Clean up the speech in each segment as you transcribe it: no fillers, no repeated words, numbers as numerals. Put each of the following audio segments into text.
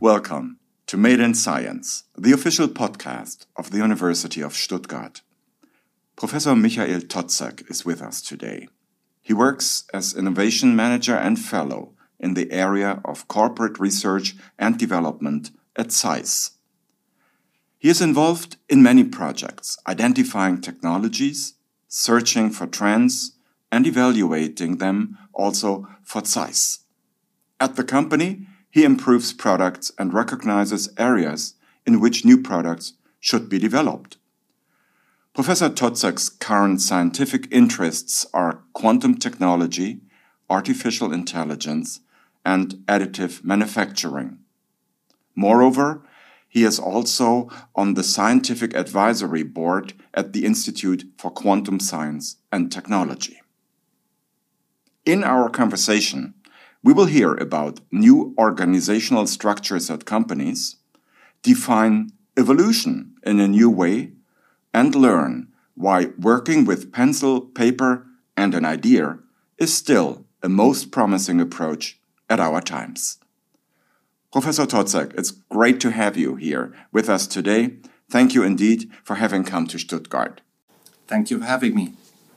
Welcome to Made in Science, the official podcast of the University of Stuttgart. Professor Michael Totzek is with us today. He works as Innovation Manager and Fellow in the area of Corporate Research and Development at ZEISS. He is involved in many projects, identifying technologies, searching for trends, and evaluating them also for ZEISS. At the company, he improves products and recognizes areas in which new products should be developed. Professor Totzek's current scientific interests are quantum technology, artificial intelligence, and additive manufacturing. Moreover, he is also on the Scientific Advisory Board at the Institute for Quantum Science and Technology. In our conversation, we will hear about new organizational structures at companies, define evolution in a new way, and learn why working with pencil, paper, and an idea is still a most promising approach at our times. Professor Totzek, it's great to have you here with us today. Thank you indeed for having come to Stuttgart. Thank you for having me.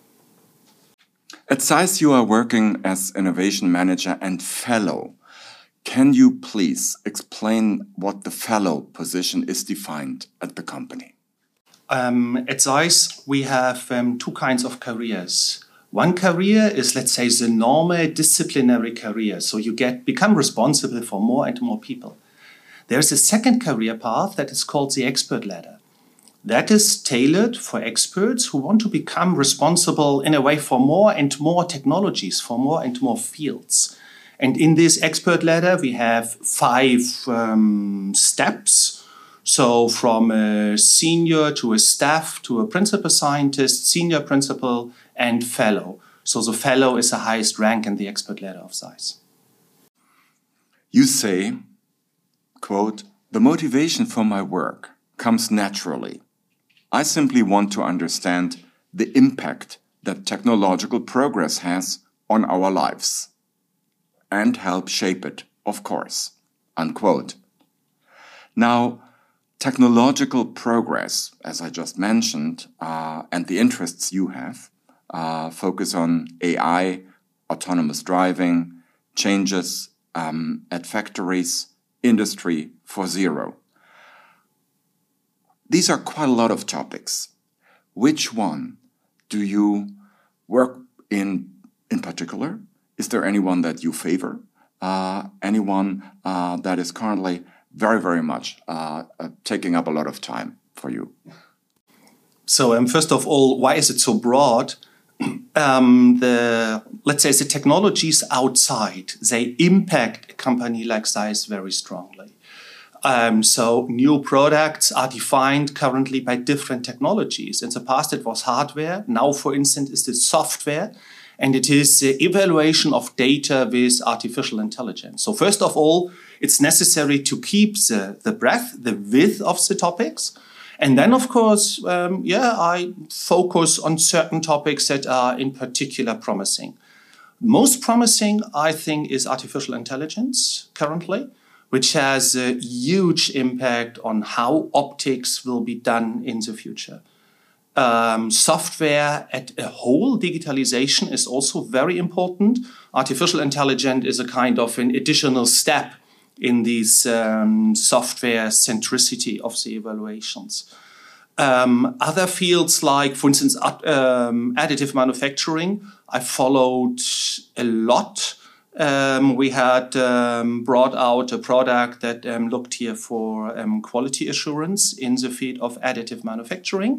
At ZEISS, you are working as Innovation Manager and Fellow. Can you please explain what the Fellow position is defined at the company? At ZEISS, we have two kinds of careers. One career is, let's say, the normal disciplinary career. So you become responsible for more and more people. There's a second career path that is called the expert ladder. That is tailored for experts who want to become responsible in a way for more and more technologies, for more and more fields. And in this expert ladder, we have 5 steps. So from a senior to a staff to a principal scientist, senior principal, and fellow. So the fellow is the highest rank in the expert ladder of ZEISS. You say, quote, "The motivation for my work comes naturally. I simply want to understand the impact that technological progress has on our lives and help shape it, of course," unquote. Now, technological progress, as I just mentioned, and the interests you have, focus on AI, autonomous driving, changes at factories, Industry 4.0. These are quite a lot of topics. Which one do you work in particular? Is there anyone that you favor? Anyone that is currently very, very much taking up a lot of time for you? So first of all, why is it so broad? Let's say the technologies outside, they impact a company like ZEISS very strongly. So new products are defined currently by different technologies. In the past, it was hardware. Now, for instance, it's the software. And it is the evaluation of data with artificial intelligence. So first of all, it's necessary to keep the breadth, the width of the topics. And then, of course, I focus on certain topics that are in particular promising. Most promising, I think, is artificial intelligence currently, which has a huge impact on how optics will be done in the future. Software at a whole, digitalization is also very important. Artificial intelligence is a kind of an additional step in this software centricity of the evaluations. Other fields like, for instance, additive manufacturing, I followed a lot. We had brought out a product that looked here for quality assurance in the field of additive manufacturing.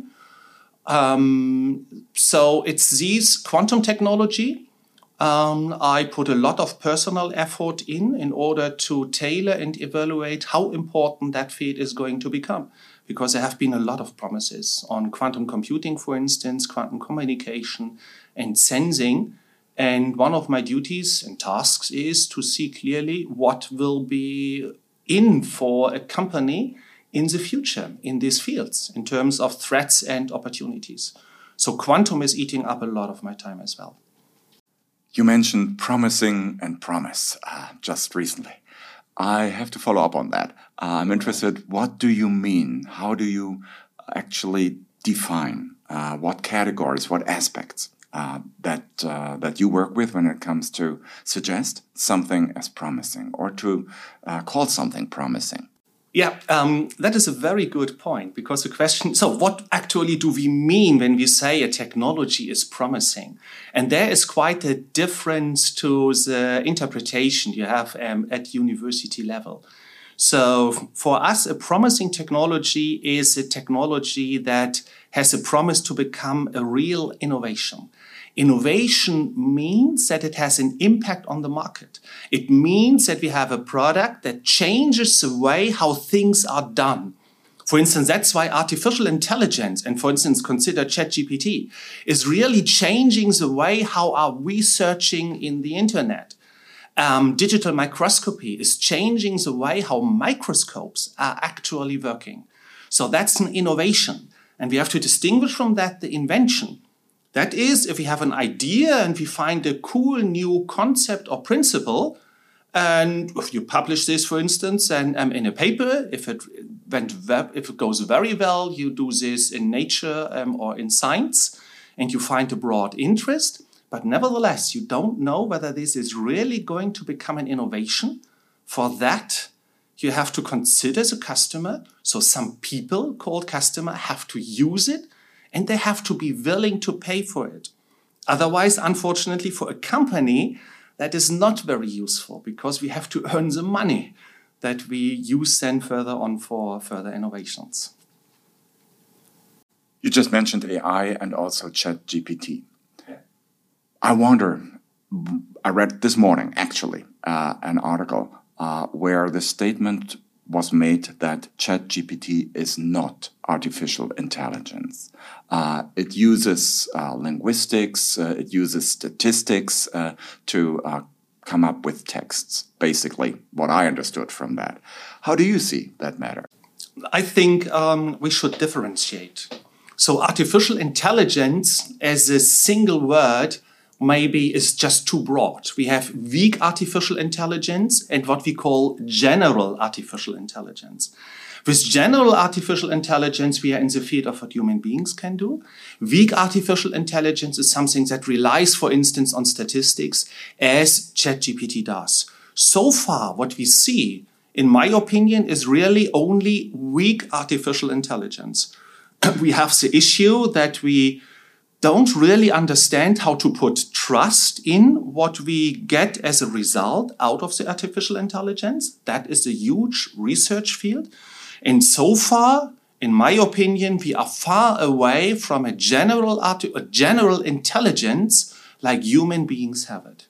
So it's this quantum technology. I put a lot of personal effort in order to tailor and evaluate how important that field is going to become. Because there have been a lot of promises on quantum computing, for instance, quantum communication and sensing. And one of my duties and tasks is to see clearly what will be in for a company in the future in these fields in terms of threats and opportunities. So quantum is eating up a lot of my time as well. You mentioned promising and promise just recently. I have to follow up on that. I'm interested, what do you mean? How do you actually define what categories, what aspects that you work with when it comes to suggest something as promising or to call something promising? Yeah, that is a very good point, because the question, so what actually do we mean when we say a technology is promising? And there is quite a difference to the interpretation you have at university level. So for us, a promising technology is a technology that has a promise to become a real innovation. Innovation means that it has an impact on the market. It means that we have a product that changes the way how things are done. For instance, that's why artificial intelligence, and for instance, consider ChatGPT, is really changing the way how are we searching in the internet. Digital microscopy is changing the way how microscopes are actually working. So that's an innovation. And we have to distinguish from that the invention. That is, if we have an idea and we find a cool new concept or principle, and if you publish this, for instance, and in a paper, if it goes very well, you do this in Nature or in Science, and you find a broad interest. But nevertheless, you don't know whether this is really going to become an innovation. For that, you have to consider the customer. So some people called customer have to use it, and they have to be willing to pay for it. Otherwise, unfortunately, for a company, that is not very useful, because we have to earn the money that we use then further on for further innovations. You just mentioned AI and also ChatGPT. I wonder, I read this morning, actually, an article where the statement was made that ChatGPT is not artificial intelligence. It uses linguistics, it uses statistics to come up with texts, basically, what I understood from that. How do you see that matter? I think we should differentiate. So artificial intelligence as a single word maybe is just too broad. We have weak artificial intelligence and what we call general artificial intelligence. With general artificial intelligence, we are in the field of what human beings can do. Weak artificial intelligence is something that relies, for instance, on statistics, as ChatGPT does. So far, what we see, in my opinion, is really only weak artificial intelligence. We have the issue that we don't really understand how to put trust in what we get as a result out of the artificial intelligence. That is a huge research field. And so far, in my opinion, we are far away from a general intelligence like human beings have it.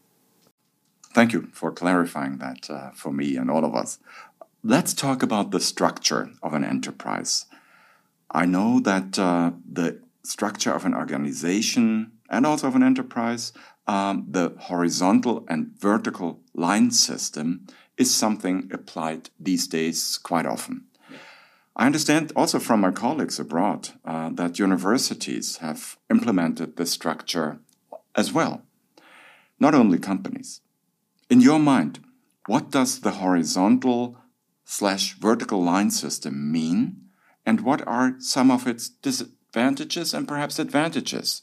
Thank you for clarifying that for me and all of us. Let's talk about the structure of an enterprise. I know that the structure of an organization and also of an enterprise, the horizontal and vertical line system is something applied these days quite often. I understand also from my colleagues abroad that universities have implemented this structure as well, not only companies. In your mind, what does the horizontal/vertical line system mean, and what are some of its disadvantages and perhaps advantages?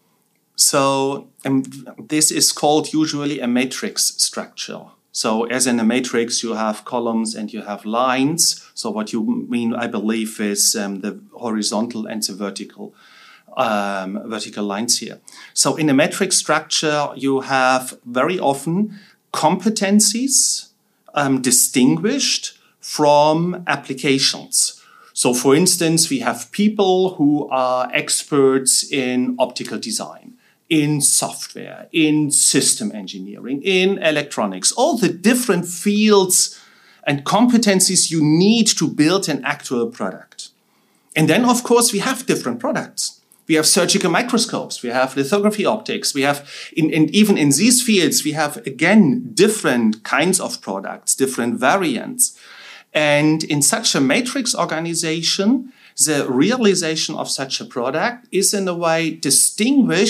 So this is called usually a matrix structure. So as in a matrix, you have columns and you have lines. So what you mean, I believe, is the horizontal and the vertical lines here. So in a matrix structure, you have very often competencies distinguished from applications. So for instance, we have people who are experts in optical design, in software, in system engineering, in electronics, all the different fields and competencies you need to build an actual product. And then, of course, we have different products. We have surgical microscopes, we have lithography optics, we have, even in these fields, we have, again, different kinds of products, different variants. And in such a matrix organization, the realization of such a product is in a way distinguished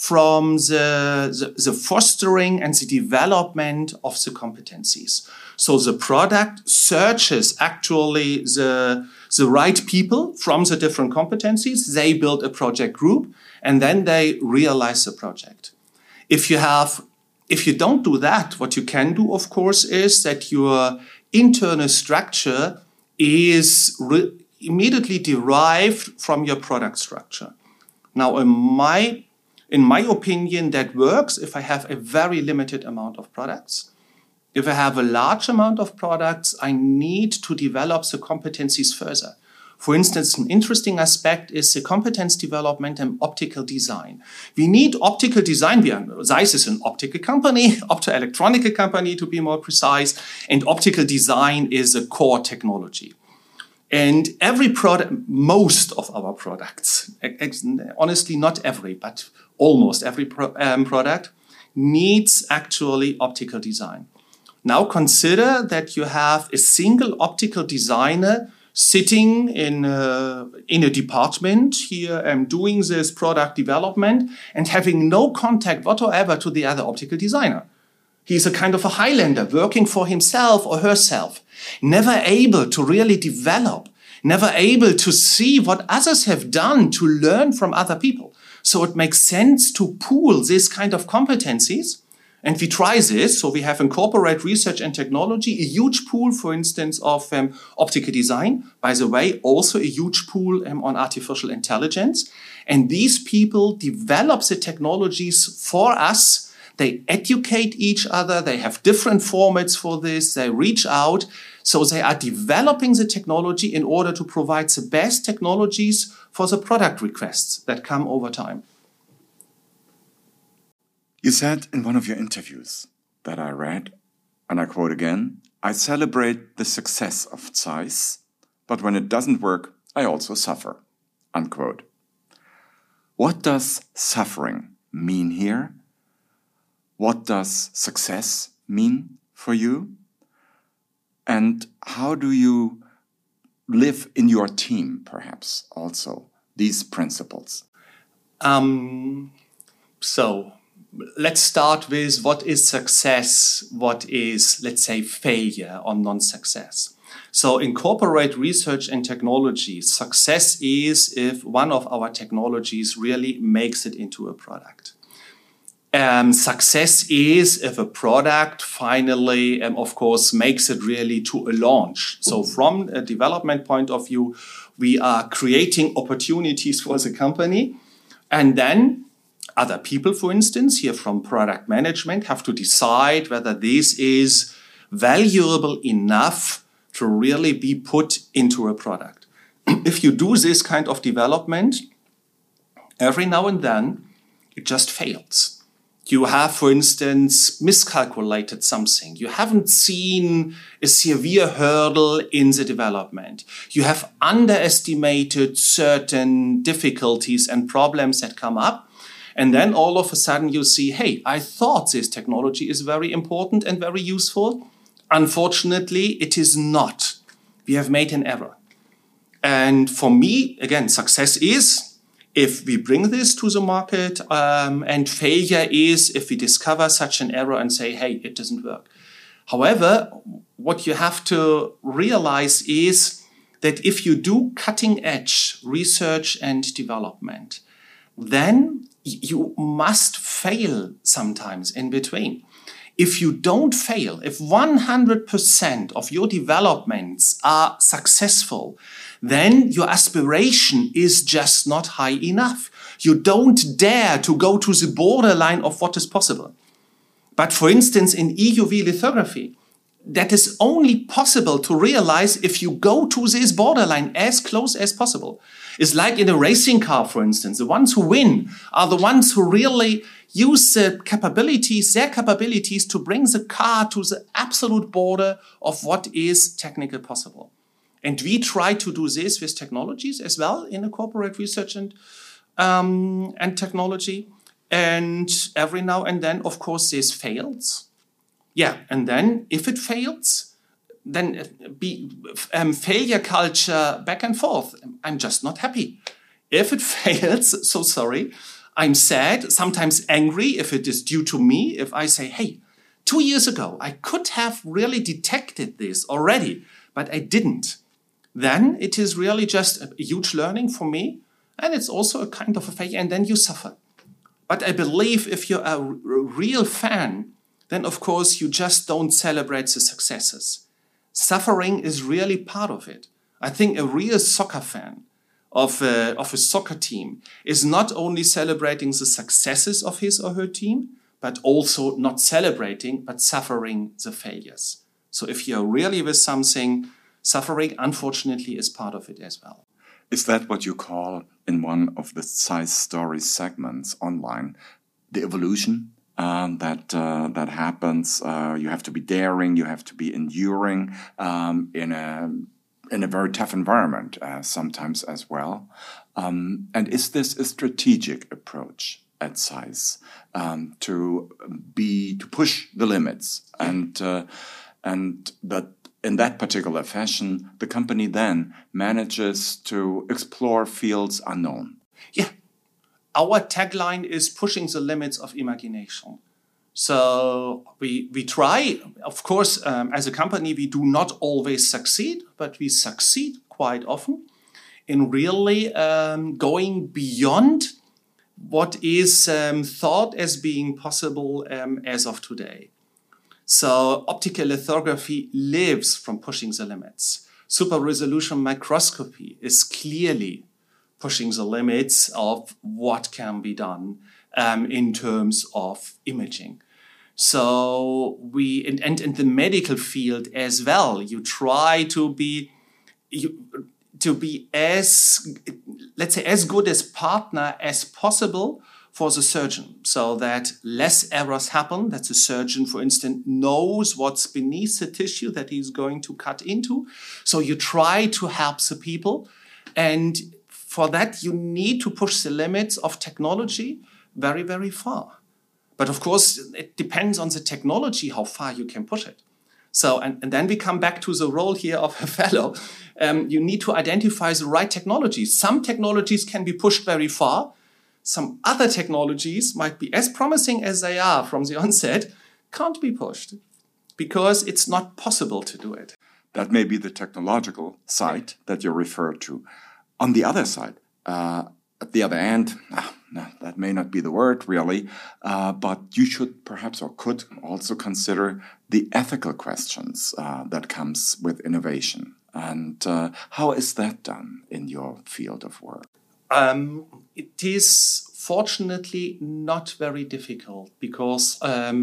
from the fostering and the development of the competencies. So the product searches actually the right people from the different competencies. They build a project group and then they realize the project. If you don't do that, what you can do, of course, is that your internal structure is immediately derived from your product structure. Now, in my opinion, that works if I have a very limited amount of products. If I have a large amount of products, I need to develop the competencies further. For instance, an interesting aspect is the competence development and optical design. We need optical design. ZEISS is an optical company, optoelectronic company to be more precise, and optical design is a core technology. And every product, most of our products, honestly not every, but almost every product needs actually optical design. Now consider that you have a single optical designer sitting in a department here doing this product development and having no contact whatsoever to the other optical designer. He's a kind of a Highlander working for himself or herself, never able to really develop, never able to see what others have done to learn from other people. So it makes sense to pool this kind of competencies. And we try this. So we have in corporate research and technology a huge pool, for instance, of optical design. By the way, also a huge pool on artificial intelligence. And these people develop the technologies for us. They educate each other. They have different formats for this. They reach out. So they are developing the technology in order to provide the best technologies for the product requests that come over time. You said in one of your interviews that I read, and I quote again, "I celebrate the success of ZEISS, but when it doesn't work, I also suffer," unquote. What does suffering mean here? What does success mean for you? And how do you live in your team, perhaps, also, these principles? So let's start with what is success, what is, let's say, failure or non-success. So in corporate research and technology, success is if one of our technologies really makes it into a product. Success is if a product finally, of course, makes it really to a launch. So from a development point of view, we are creating opportunities for the company. And then other people, for instance, here from product management, have to decide whether this is valuable enough to really be put into a product. If you do this kind of development, every now and then, it just fails. You have, for instance, miscalculated something. You haven't seen a severe hurdle in the development. You have underestimated certain difficulties and problems that come up. And then all of a sudden you see, hey, I thought this technology is very important and very useful. Unfortunately, it is not. We have made an error. And for me, again, success is if we bring this to the market, and failure is if we discover such an error and say, hey, it doesn't work. However, what you have to realize is that if you do cutting edge research and development, then you must fail sometimes in between. If you don't fail, if 100% of your developments are successful, then your aspiration is just not high enough. You don't dare to go to the borderline of what is possible. But for instance, in EUV lithography, that is only possible to realize if you go to this borderline as close as possible. It's like in a racing car, for instance. The ones who win are the ones who really use their capabilities to bring the car to the absolute border of what is technically possible. And we try to do this with technologies as well in a corporate research and technology. And every now and then, of course, this fails. Yeah, and then if it fails, then failure culture back and forth. I'm just not happy. If it fails, so sorry, I'm sad, sometimes angry if it is due to me. If I say, hey, 2 years ago, I could have really detected this already, but I didn't. Then it is really just a huge learning for me. And it's also a kind of a failure. And then you suffer. But I believe if you're a real fan, then of course you just don't celebrate the successes. Suffering is really part of it. I think a real soccer fan of a soccer team is not only celebrating the successes of his or her team, but also not celebrating, but suffering the failures. So if you're really with something, suffering, unfortunately, is part of it as well. Is that what you call, in one of the Zeiss Stories segments online, the evolution that happens? You have to be daring, you have to be enduring in a very tough environment sometimes as well. And is this a strategic approach at Zeiss to push the limits and that in that particular fashion, the company then manages to explore fields unknown? Yeah. Our tagline is pushing the limits of imagination. So we try, of course, as a company, we do not always succeed, but we succeed quite often in really going beyond what is thought as being possible as of today. So optical lithography lives from pushing the limits. Super resolution microscopy is clearly pushing the limits of what can be done in terms of imaging. So and in the medical field as well, you try to be as, let's say, as good as partner as possible for the surgeon, so that less errors happen, that the surgeon, for instance, knows what's beneath the tissue that he's going to cut into. So you try to help the people. And for that, you need to push the limits of technology very, very far. But of course, it depends on the technology, how far you can push it. So, and then we come back to the role here of a fellow. You need to identify the right technologies. Some technologies can be pushed very far. Some other technologies might be as promising as they are from the onset, can't be pushed because it's not possible to do it. That may be the technological side that you refer to. On the other side, at the other end, no, that may not be the word really, but you should perhaps or could also consider the ethical questions that comes with innovation. And how is that done in your field of work? It is fortunately not very difficult because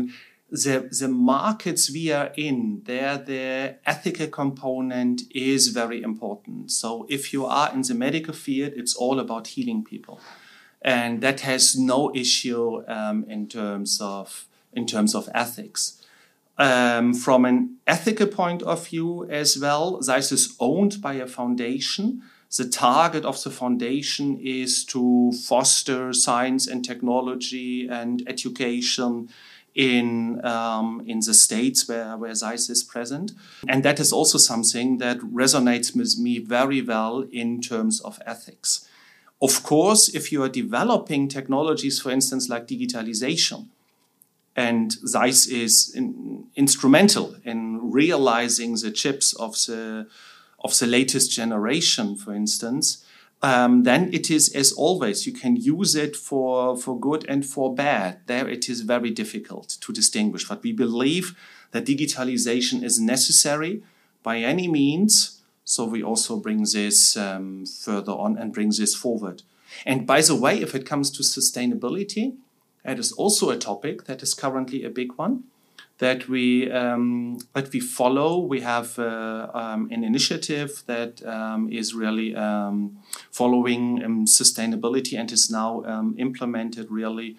the markets we are in, there the ethical component is very important. So if you are in the medical field, it's all about healing people. And that has no issue in terms of ethics. From an ethical point of view as well, Zeiss is owned by a foundation. The target of the foundation is to foster science and technology and education in the states where Zeiss is present. And that is also something that resonates with me very well in terms of ethics. Of course, if you are developing technologies, for instance, like digitalization, and Zeiss is instrumental in realizing the chips of the latest generation, for instance, then it is, as always, you can use it for good and for bad. There it is very difficult to distinguish. But we believe that digitalization is necessary by any means. So we also bring this further on and bring this forward. And by the way, if it comes to sustainability, that is also a topic that is currently a big one that we follow. We have an initiative that is really following sustainability and is now implemented really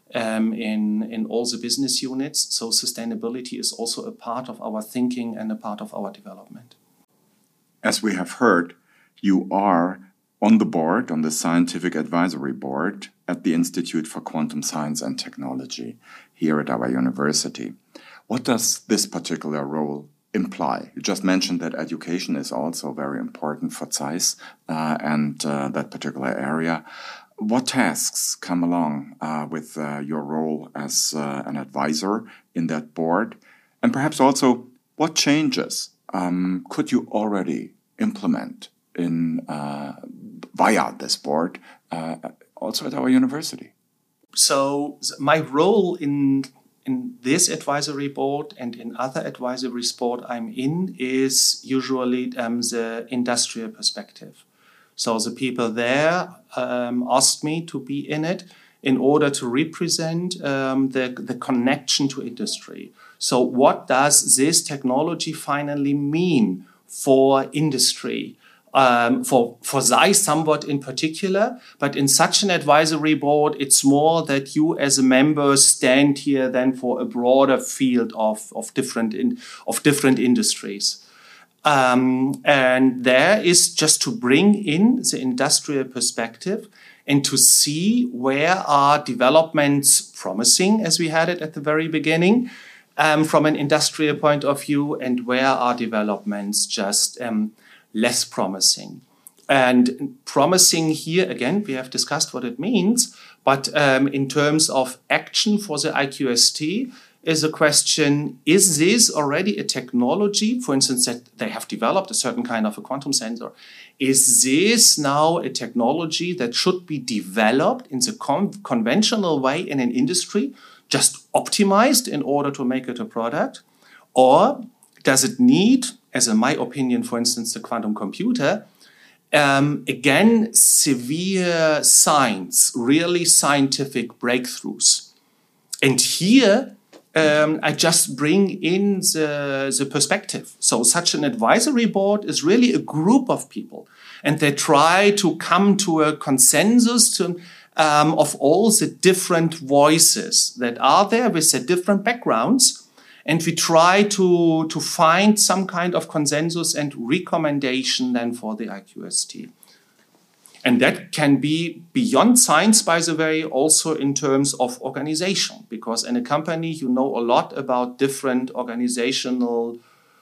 in all the business units. So sustainability is also a part of our thinking and a part of our development. As we have heard, you are on the board, on the Scientific Advisory Board at the Institute for Quantum Science and Technology here at our university. What does this particular role imply? You just mentioned that education is also very important for Zeiss and that particular area. what tasks come along with your role as an advisor in that board? And perhaps also, what changes could you already implement in via this board, also at our university? So my role in this advisory board and in other advisory board I'm in is usually the industrial perspective. So the people there asked me to be in it in order to represent the connection to industry. So what does this technology finally mean for industry? For Zeiss somewhat in particular, but in such an advisory board, it's more that you as a member stand here then for a broader field of different industries. And there is just to bring in the industrial perspective and to see where are developments promising, as we had it at the very beginning, from an industrial point of view, and where are developments just less promising. And promising here, again, we have discussed what it means, but in terms of action for the IQST is a question, is this already a technology, for instance, that they have developed a certain kind of a quantum sensor? Is this now a technology that should be developed in the conventional way in an industry, just optimized in order to make it a product? Or does it need, as in my opinion, for instance, the quantum computer, again, severe science, really scientific breakthroughs? And here, I just bring in the perspective. So such an advisory board is really a group of people, and they try to come to a consensus of all the different voices that are there with their different backgrounds. And we try to find some kind of consensus and recommendation then for the IQST. And that can be beyond science, by the way, also in terms of organization. Because in a company, you know a lot about different organizational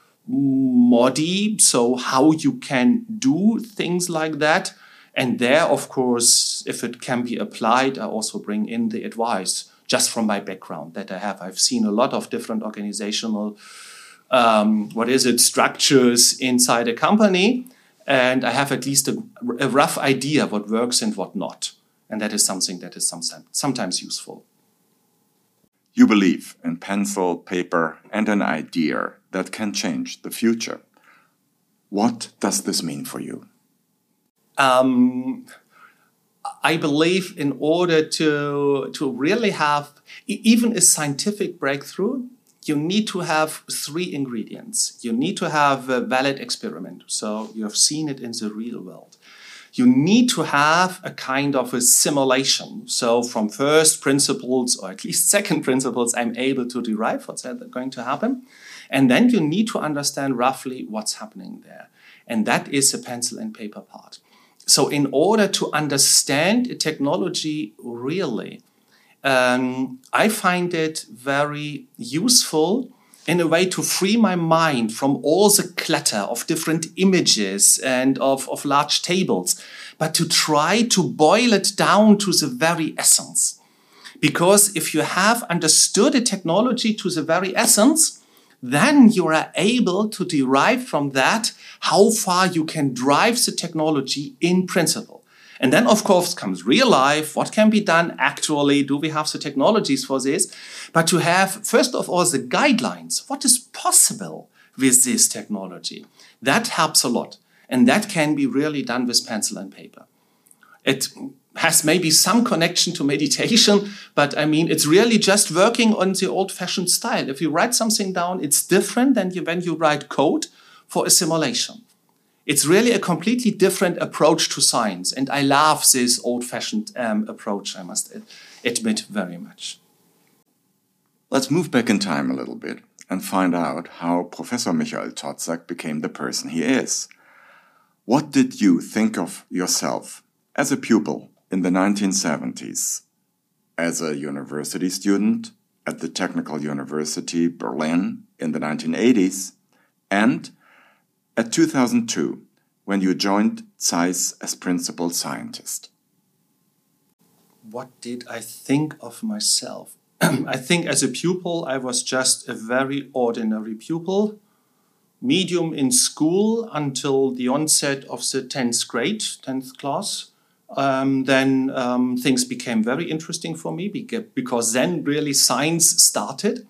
modi, so how you can do things like that. And there, of course, if it can be applied, I also bring in the advice. Just from my background that I have. I've seen a lot of different organizational, structures inside a company. And I have at least a rough idea what works and what not. And that is something that is sometimes useful. You believe in pencil, paper, and an idea that can change the future. What does this mean for you? I believe in order to really have even a scientific breakthrough, you need to have three ingredients. You need to have a valid experiment. So you have seen it in the real world. You need to have a kind of a simulation. So from first principles, or at least second principles, I'm able to derive what's going to happen. And then you need to understand roughly what's happening there. And that is the pencil and paper part. So in order to understand a technology really, I find it very useful in a way to free my mind from all the clutter of different images and of large tables, but to try to boil it down to the very essence. Because if you have understood a technology to the very essence, then you are able to derive from that how far you can drive the technology in principle. And then, of course, comes real life. What can be done actually? Do we have the technologies for this? But to have, first of all, the guidelines. What is possible with this technology? That helps a lot. And that can be really done with pencil and paper. It has maybe some connection to meditation, but I mean, it's really just working on the old-fashioned style. If you write something down, it's different than when you write code for a simulation. It's really a completely different approach to science, and I love this old-fashioned approach, I must admit, very much. Let's move back in time a little bit and find out how Professor Michael Totzak became the person he is. What did you think of yourself as a pupil in the 1970s, as a university student at the Technical University Berlin in the 1980s, and at 2002, when you joined Zeiss as principal scientist? what did I think of myself? I think as a pupil, I was just a very ordinary pupil, medium in school until the onset of the 10th grade, 10th class. Then things became very interesting for me because then really science started.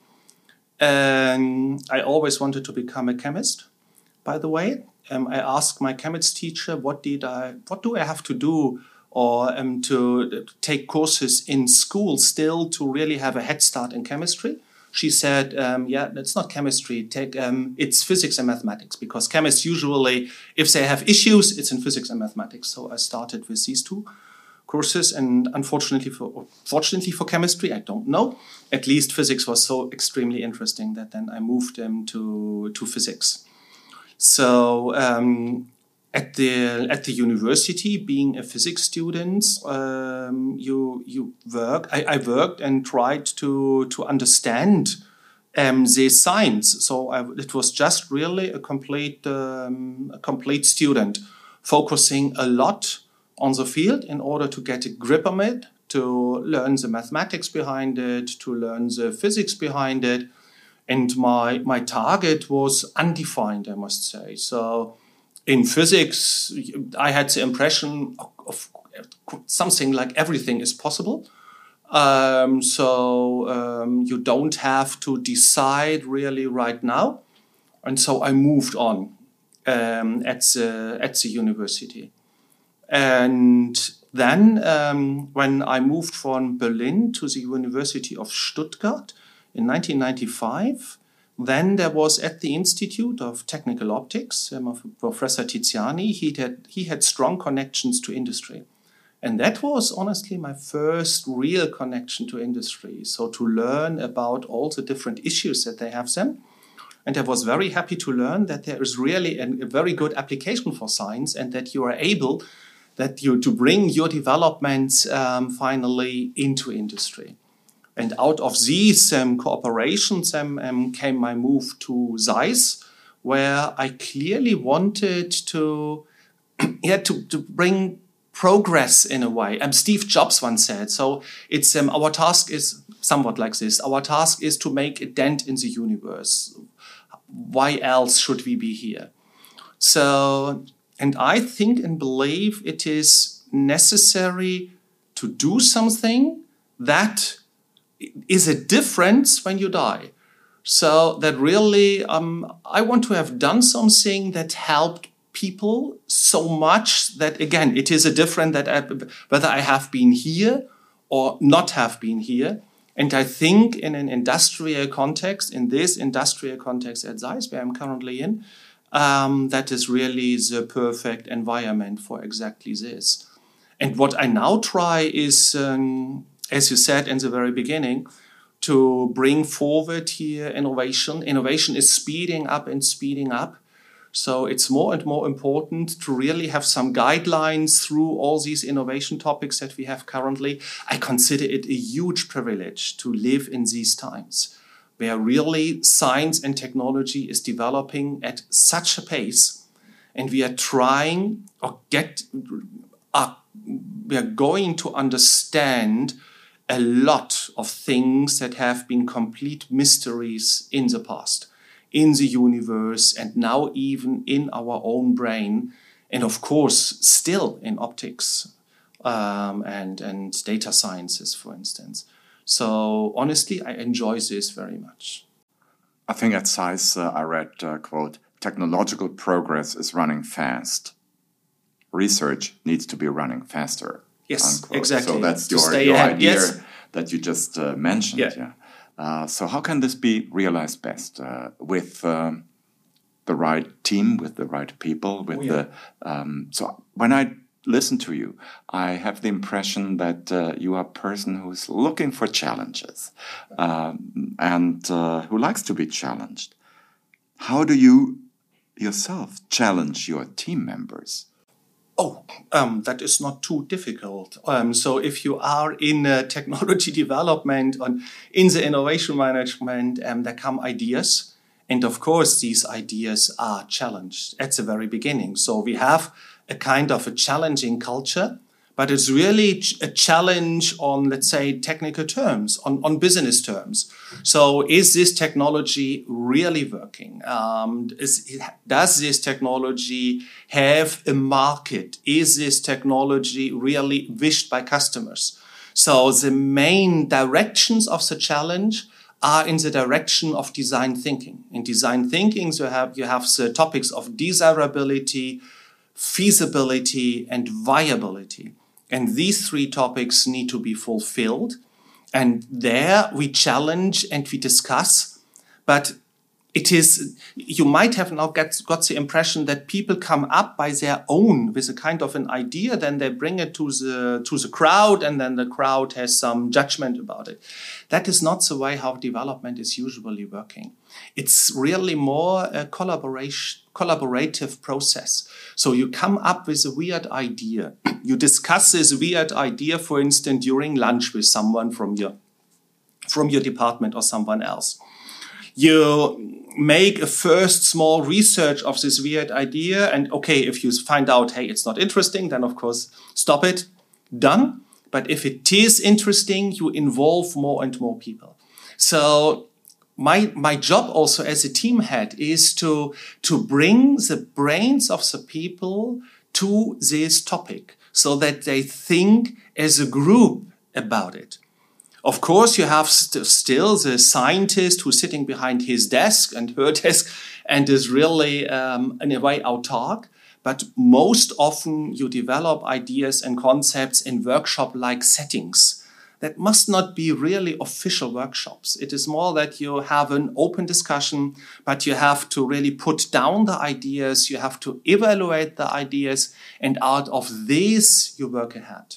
I always wanted to become a chemist, by the way. I asked my chemistry teacher, what do I have to do or to take courses in school still to really have a head start in chemistry? She said, it's not chemistry, it's physics and mathematics, because chemists usually, if they have issues, it's in physics and mathematics. So I started with these two courses, and fortunately for chemistry, I don't know. At least physics was so extremely interesting that then I moved to physics. So at the university, being a physics student, you work. I worked and tried to understand the science. So it was just really a complete student, focusing a lot on the field in order to get a grip on it, to learn the mathematics behind it, to learn the physics behind it. And my target was undefined, I must say. So in physics, I had the impression of something like everything is possible. You don't have to decide really right now. And so I moved on at the university. And then when I moved from Berlin to the University of Stuttgart in 1995, then there was at the Institute of Technical Optics, Professor Tiziani, he had strong connections to industry. And that was honestly my first real connection to industry. So to learn about all the different issues that they have then. And I was very happy to learn that there is really a very good application for science, and that you are able to bring your developments finally into industry. And out of these cooperations came my move to ZEISS, where I clearly wanted to bring progress in a way. Steve Jobs once said, so it's our task is somewhat like this. Our task is to make a dent in the universe. Why else should we be here? So, and I think and believe it is necessary to do something that is a difference when you die. So that really, I want to have done something that helped people so much that, again, it is a difference that whether I have been here or not have been here. And I think in an industrial context, in this industrial context at ZEISS, where I'm currently in, that is really the perfect environment for exactly this. And what I now try is, as you said in the very beginning, to bring forward here innovation. Innovation is speeding up and speeding up. So it's more and more important to really have some guidelines through all these innovation topics that we have currently. I consider it a huge privilege to live in these times, where really science and technology is developing at such a pace, and we are trying we are going to understand a lot of things that have been complete mysteries in the past, in the universe, and now even in our own brain, and of course still in optics and data sciences, for instance. So honestly, I enjoy this very much. I think at ZEISS I read, quote, technological progress is running fast. Research needs to be running faster. Yes, unquote. Exactly. So that's your idea that you just mentioned. Yeah. So how can this be realized best? With the right team, with the right people, so when I listen to you, I have the impression that you are a person who's looking for challenges and who likes to be challenged. How do you yourself challenge your team members? That is not too difficult. So if you are in technology development and in the innovation management, there come ideas. And of course, these ideas are challenged at the very beginning. So we have a kind of a challenging culture but it's really a challenge on, let's say, technical terms, on business terms. So is this technology really working? Does this technology have a market? Is this technology really wished by customers? So the main directions of the challenge are in the direction of design thinking. In design thinking, you have the topics of desirability, feasibility, and viability. And these three topics need to be fulfilled. And there we challenge and we discuss. But you might have now got the impression that people come up by their own with a kind of an idea, then they bring it to the crowd, and then the crowd has some judgment about it. That is not the way how development is usually working. It's really more a collaborative process. So you come up with a weird idea. You discuss this weird idea, for instance, during lunch with someone from your department or someone else. You make a first small research of this weird idea, and okay, if you find out, hey, it's not interesting, then of course stop it, done. But if it is interesting, you involve more and more people. So my job also as a team head is to bring the brains of the people to this topic so that they think as a group about it. Of course, you have still the scientist who's sitting behind his desk and her desk and is really, in a way, autark. But most often you develop ideas and concepts in workshop-like settings. That must not be really official workshops. It is more that you have an open discussion, but you have to really put down the ideas, you have to evaluate the ideas, and out of this you work ahead.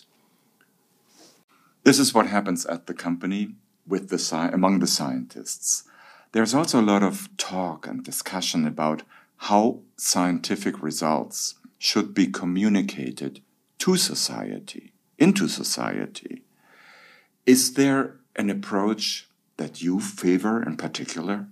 This is what happens at the company with among the scientists. There's also a lot of talk and discussion about how scientific results should be communicated to society, into society. Is there an approach that you favor in particular?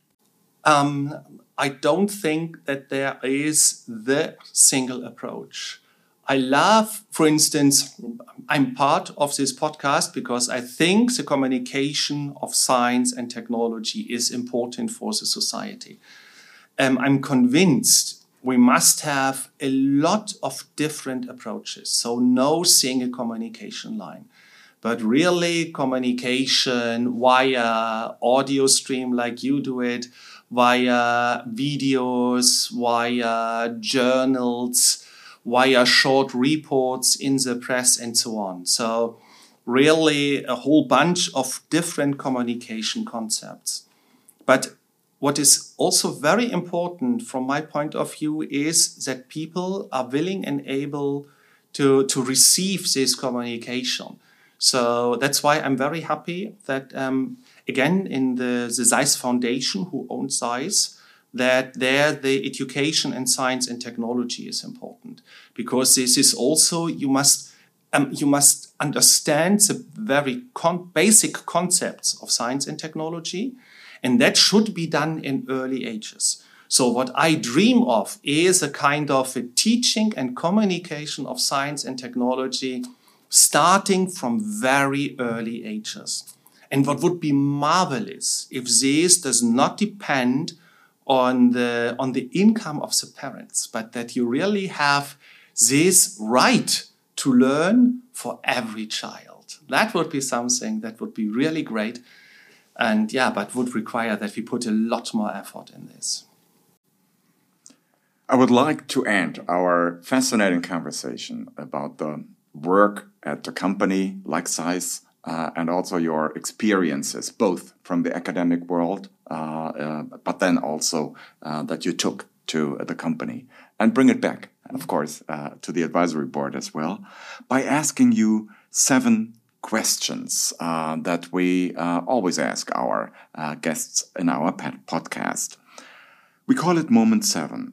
I don't think that there is the single approach. I love, for instance, I'm part of this podcast because I think the communication of science and technology is important for the society. I'm convinced we must have a lot of different approaches, so no single communication line, but really communication via audio stream like you do it, via videos, via journals, via short reports in the press and so on. So really a whole bunch of different communication concepts. But what is also very important from my point of view is that people are willing and able to receive this communication. So that's why I'm very happy that, again, in the ZEISS Foundation, who owns ZEISS, that there the education and science and technology is important, because this is also, you must understand the very basic concepts of science and technology, and that should be done in early ages. So what I dream of is a kind of a teaching and communication of science and technology starting from very early ages. And what would be marvelous if this does not depend on the income of the parents, but that you really have this right to learn for every child. That would be something that would be really great. And yeah, but would require that we put a lot more effort in this. I would like to end our fascinating conversation about the work at the company like ZEISS, and also your experiences, both from the academic world, but then also that you took to the company, and bring it back, of course, to the advisory board as well, by asking you 7 questions that we always ask our guests in our podcast. We call it Moment 7.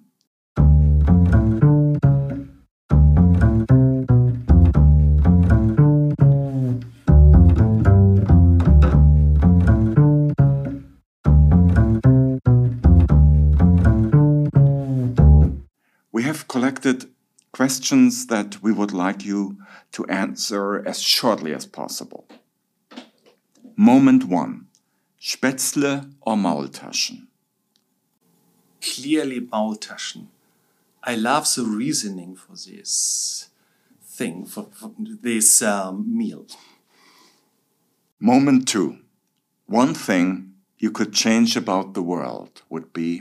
We have collected Questions that we would like you to answer as shortly as possible. Moment 1. Spätzle or Maultaschen? Clearly Maultaschen. I love the reasoning for this thing, for this meal. Moment 2. One thing you could change about the world would be?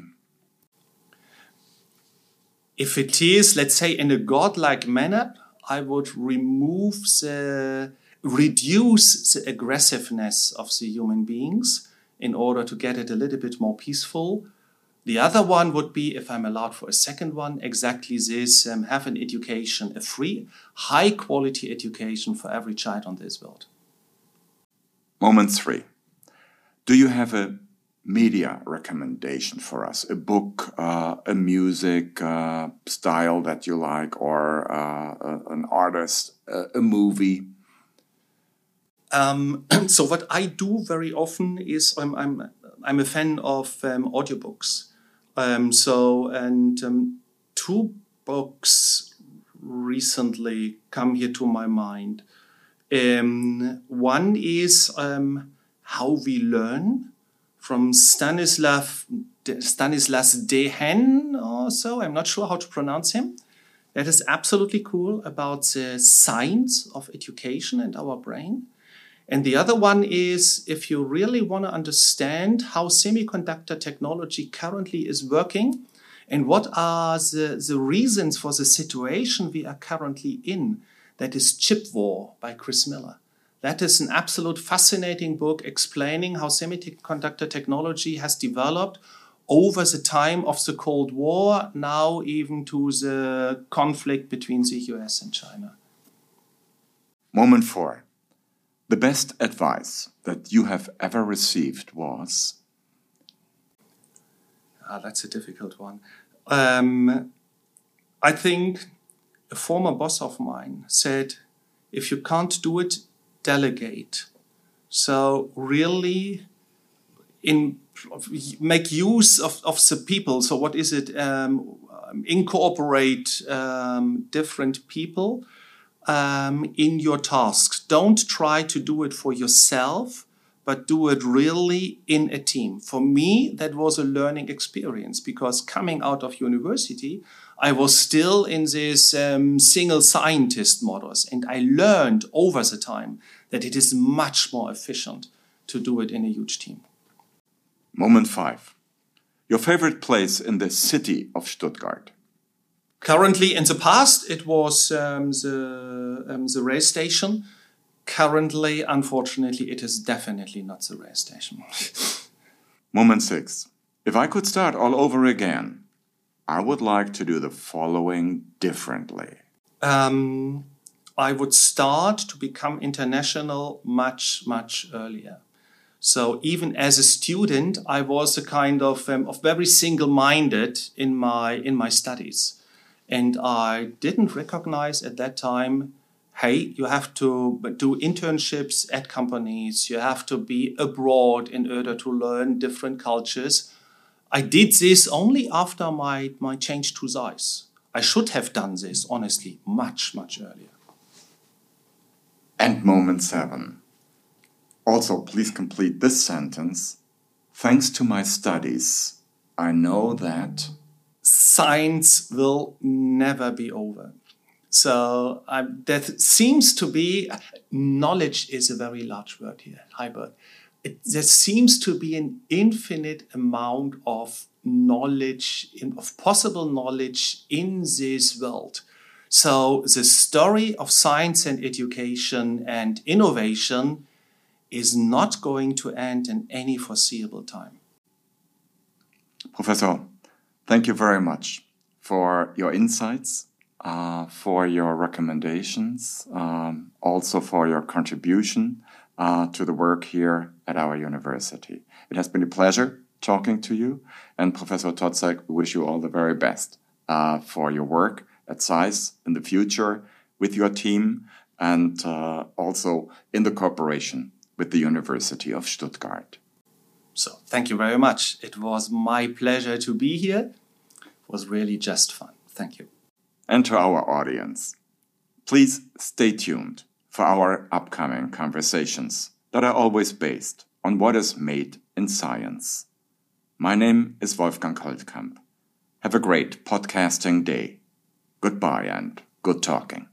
If it is, let's say, in a godlike manner, I would reduce the aggressiveness of the human beings in order to get it a little bit more peaceful. The other one would be, if I'm allowed for a second one, exactly this, have an education, a free, high-quality education for every child on this world. Moment 3. Do you have a media recommendation for us? A book, a music style that you like, or an artist, a movie? So what I do very often is I'm a fan of audiobooks. Two books recently come here to my mind. One is How We Learn from Stanislas Dehaene or so. I'm not sure how to pronounce him. That is absolutely cool about the science of education and our brain. And the other one is, if you really want to understand how semiconductor technology currently is working and what are the reasons for the situation we are currently in, that is Chip War by Chris Miller. That is an absolute fascinating book explaining how semiconductor technology has developed over the time of the Cold War, now even to the conflict between the US and China. Moment 4. The best advice that you have ever received was? That's a difficult one. I think a former boss of mine said, if you can't do it, delegate. So really make use of the people. So what is it? Incorporate different people in your tasks. Don't try to do it for yourself, but do it really in a team. For me, that was a learning experience because coming out of university, I was still in this single scientist models, and I learned over the time that it is much more efficient to do it in a huge team. Moment 5. Your favorite place in the city of Stuttgart? Currently, in the past, it was the rail station. Currently, unfortunately, it is definitely not the rail station. Moment 6. If I could start all over again, I would like to do the following differently. I would start to become international much, much earlier. So even as a student, I was a kind of very single-minded in my studies. And I didn't recognize at that time, hey, you have to do internships at companies, you have to be abroad in order to learn different cultures. I did this only after my change to Zeiss. I should have done this, honestly, much, much earlier. And moment 7. Also, please complete this sentence. Thanks to my studies, I know that science will never be over. So that seems to be, knowledge is a very large word here, Heibert. There seems to be an infinite amount of knowledge, of possible knowledge in this world. So the story of science and education and innovation is not going to end in any foreseeable time. Professor, thank you very much for your insights, for your recommendations, also for your contribution to the work here at our university. It has been a pleasure talking to you, and Professor Totzek, we wish you all the very best for your work at Zeiss in the future with your team and also in the cooperation with the University of Stuttgart. So thank you very much. It was my pleasure to be here. It was really just fun. Thank you. and to our audience. Please stay tuned for our upcoming conversations that are always based on what is made in science. My name is Wolfgang Holtkamp. Have a great podcasting day. Goodbye and good talking.